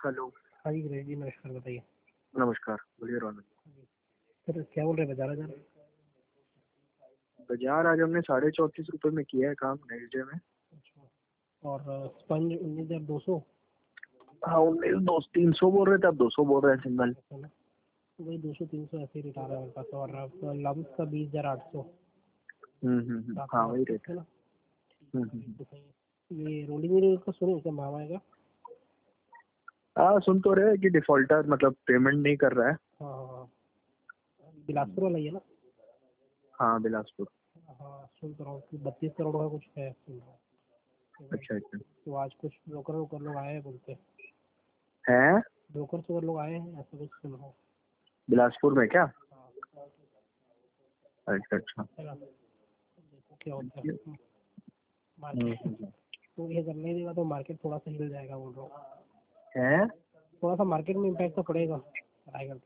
Hello. हाँ जी गणेश जी, नमस्कार, बताइए। नमस्कार, बोलिए रौनक। सर क्या बोल रहे हैं, बाजार हजार? बाजार आज हमने 34.5 रुपए में किया है काम नेक्स्ट डे में। अच्छा। और स्पंज 19,200। हाँ, 19 200 300 बोल रहे थे, अब 200 बोल रहे हैं सिंगल। ऐसा ना, तो वही 200-300 ऐसे ही रेट आ रहा है मेरे पास। और आपका लम्स का 20,800, हाँ 7,800 वही रेट है है। ना। हम्म। तो सही है। ये रोलिंग मिरर का सुने क्या भाव आएगा? हाँ, सुन तो रहे हैं कि डिफॉल्टर मतलब पेमेंट नहीं कर रहा है। हाँ हाँ हाँ, बिलासपुर वाला ही है ना। हाँ, बिलासपुर। हाँ, सुन तो रहा हूँ कि 32 करोड़ का कुछ है, सुन रहा हूँ। तो वही, अच्छा अच्छा। तो आज कुछ ब्रोकर वोकर लोग आए हैं बोलते। है ब्रोकर से लोग आए हैं, ऐसा कुछ सुन रहा हूँ। बिलासपुर में क्या? हाँ, अच्छा अच्छा। है ना, देखो क्या होता हम्म, है हम्म, मार्केट। हम्म। तो ये करने देगा तो मार्केट थोड़ा सा हिल जाएगा, बोल रहा हूँ। है थोड़ा सा मार्केट में इम्पैक्ट तो पड़ेगा पढ़ाई करके।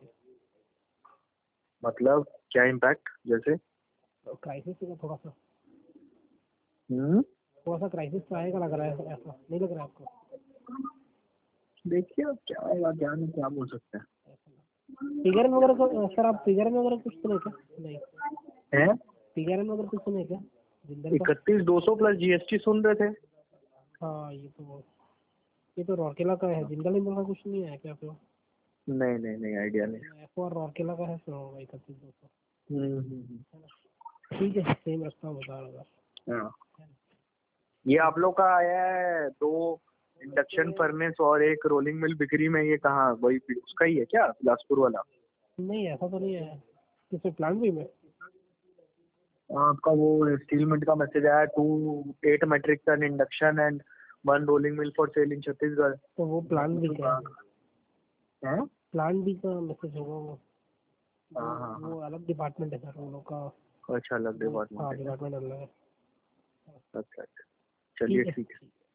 मतलब क्या इम्पैक्ट जैसे? तो क्राइसिस का थोड़ा सा, हम्म। क्राइसिस तो आएगा, लग रहा है। ऐसा नहीं लग रहा है आपको? देखिए अब क्या आएगा क्या नहीं, क्या बोल सकते फिगर में वगैरह सर, आप फिगर में वगैरह कुछ सुने क्या? नहीं, हैं। फिगर में वगैरह कुछ सुने क्या जिंदल का? 31 200 प्लस जीएसटी सुन रहे थे। हाँ, ये तो रौरकेला का है। जिंदल इंदल का कुछ नहीं है क्या आपको? नहीं नहीं नहीं, आइडिया नहीं। एफ और रौरकेला का है, सुना होगा 31,200। हम्म। ठीक है, सेम रास्ता बता रहा हाँ, था। ये आप लोग का आया है 2 इंडक्शन फर्नेस और एक रोलिंग मिल बिक्री में, ये कहाँ वही उसका ही है क्या बिलासपुर वाला? नहीं, ऐसा तो नहीं है। किसी प्लान भी में? आपका वो स्टील मिट का मैसेज आया, 8 metric tonne induction and 1 rolling mill for sale in Chhattisgarh. तो वो प्लान भी का है। है। प्लान बी का मैसेज होगा वो। हाँ हाँ हाँ। वो अलग डिपार्टमेंट है सर, वो लोग का। अच्छा, अलग वो, डिपार्टमेंट हाँ, है क्या? डिपार्टमेंट अलग है। अच्छा अच्छा। चलिए ठीक है। ठीक है।